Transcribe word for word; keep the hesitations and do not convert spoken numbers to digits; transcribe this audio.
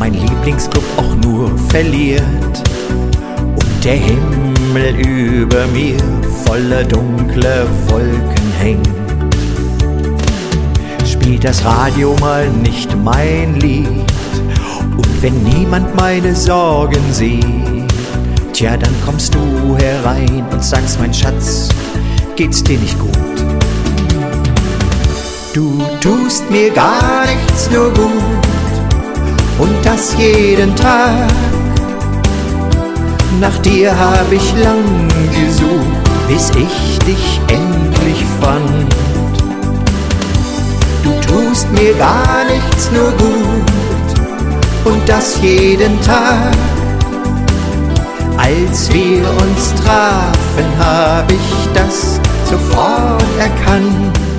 mein Lieblingsclub auch nur verliert und der Himmel über mir voller dunkler Wolken hängt. Spielt das Radio mal nicht mein Lied und wenn niemand meine Sorgen sieht, tja, dann kommst du herein und sagst, mein Schatz, geht's dir nicht gut? Du tust mir gar nichts, nur gut und das jeden Tag. Nach dir hab ich lang gesucht, bis ich dich endlich fand. Du tust mir gar nichts, nur gut und das jeden Tag. Als wir uns trafen, hab ich das sofort erkannt.